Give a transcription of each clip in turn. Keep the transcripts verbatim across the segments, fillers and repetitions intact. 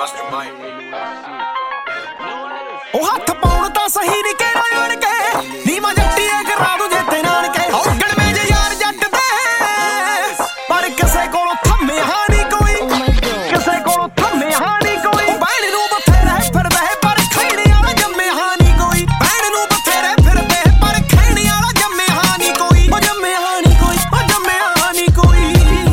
ਉਹ ਹੱਥ ਪਾਉਣ ਤਾਂ ਸਹੀ ਨਹੀਂ ਕਿਹੜਾ ਆਣ ਕੇ ਨੀ ਮੈਂ ਜੱਟੀਏ ਕਰਾ ਦੂ ਜੇ ਤੇ ਨਾਨ ਕੇ ਉਹ ਗੜਵੇਂ ਜੇ ਯਾਰ ਜੱਟ ਦੇ ਪਰ ਕਿਸੇ ਕੋਲੋਂ ਥੰਮਿਆ ਨਹੀਂ ਕੋਈ ਕਿਸੇ ਕੋਲੋਂ ਥੰਮਿਆ ਨਹੀਂ ਕੋਈ ਬੈਣ ਨੂੰ ਬਥੇਰੇ ਫਿਰਦੇ ਪਰ ਖੈਣੇ ਵਾਲਾ ਜੰਮਿਆ ਨਹੀਂ ਕੋਈ ਬੈਣ ਨੂੰ ਬਥੇਰੇ ਫਿਰਦੇ ਪਰ ਖੈਣੇ ਵਾਲਾ ਜੰਮਿਆ ਨਹੀਂ ਕੋਈ ਉਹ ਜੰਮਿਆ ਨਹੀਂ ਕੋਈ ਉਹ ਜੰਮਿਆ ਨਹੀਂ ਕੋਈ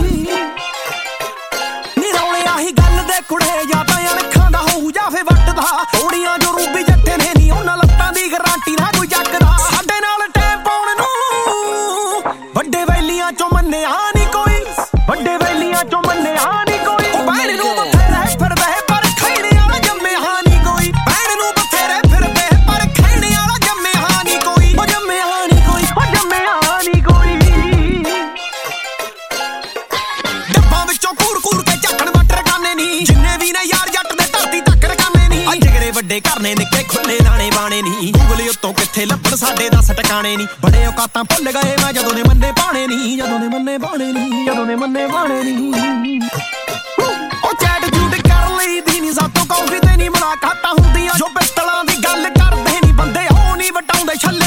ਨੀ ਰੌਲੇ ਆਹੀ ਗੱਲ ਦੇ ਕੁੜੇ ਜਾਂ ਤਾਂ ਅਣਖਾਂ ਦਾ ਹੋਊ ਜਾਂ ਫੇ ਵੱਟਦਾ ਥੋੜੀਆਂ ਜੋ ਰੂਬੀ ਜੱਟੇ ਨੇ ਨੀ ਉਹਨਾਂ ਲੱਤਾਂ ਦੀ ਗਾਰੰਟੀ ਨਾ ਕੋਈ ਚੱਕਦਾ ਸਾਡੇ ਨਾਲ ਟੈਮ ਪਾਉਣ ਨੂੰ ਵੱਡੇ ਵੈਲੀਆਂ ਚੋਂ ਮੰਨਿਆ ਨਹੀਂ ਕੋਈ ਵੱਡੇ ਵੈਲੀਆਂ ਚੋਂ ਮੰਨਿਆ ਨਹੀਂ ਕੋਈ ਉਹ ਬੈਣ ਨੂੰ ਬਥੇਰੇ ਫਿਰਦੇ ਪਰ ਖੈਣੇ ਵਾਲਾ ਜੰਮਿਆ ਨਹੀਂ ਕੋਈ ਬੈਣ ਨੂੰ ਬਥੇਰੇ ਫਿਰਦੇ ਪਰ ਖੈਣੇ ਵਾਲਾ ਜੰਮਿਆ ਨਹੀਂ ਕੋਈ ਉਹ ਜੰਮਿਆ ਨਹੀਂ ਕੋਈ ਉਹ ਜੰਮਿਆ ਨਹੀਂ ਕੋਈ ਡੱਬਾਂ ਵਿੱਚੋਂ ਕੂੜ ਕੂੜ ਕੇ ਝਾਕਣ ਵਾਟਰ ਕਾਨੇ ਨਹੀਂ ਜਿੰਨੇ ਵੀ ਨੇ ਯਾਰ ਜੱਟ ਦੇ ਧਰਤੀ ਤੱਕ ਰਕਾਨੇ ਨਹੀਂ ਅੱਜ ਗਰੇ ਵੱਡੇ ਘਰ ਨੇ ਨਿੱਕੇ ਖੁੱਲੇ ਦਾਣੇ ਬਾਣੇ ਨਹੀਂ ਗੂਗਲ ਉੱਤੋਂ ਕਿੱਥੇ ਲੱਭਣ ਸਾਡੇ ਦਸ ਟਿਕਾਣੇ ਨਹੀਂ ਬੜੇ ਔਕਾਤਾਂ ਭੁੱਲ ਗਏ ਮੈਂ ਜਦੋਂ ਨੇ ਮੰਨੇ ਪਾਣੇ ਨਹੀਂ ਜਦੋਂ ਨੇ ਮੰਨੇ ਪਾਣੇ ਨਹੀਂ ਜਦੋਂ ਨੇ ਮੰਨੇ ਪਾਣੇ ਨਹੀਂ ਉਹ ਚੈਟ ਜੂਟ ਕਰ ਲਈ ਦੀ ਨਹੀਂ ਸਾਤੋਂ ਕਾਫੀ ਤੇ ਨਹੀਂ ਮੁਲਾਕਾਤਾਂ ਹੁੰਦੀਆਂ ਜੋ ਪਿਸਤਲਾਂ ਦੀ ਗੱਲ ਕਰਦੇ ਨਹੀਂ ਬੰਦੇ ਉਹ ਨਹੀਂ ਵਟਾਉਂਦੇ ਛੱਲੇ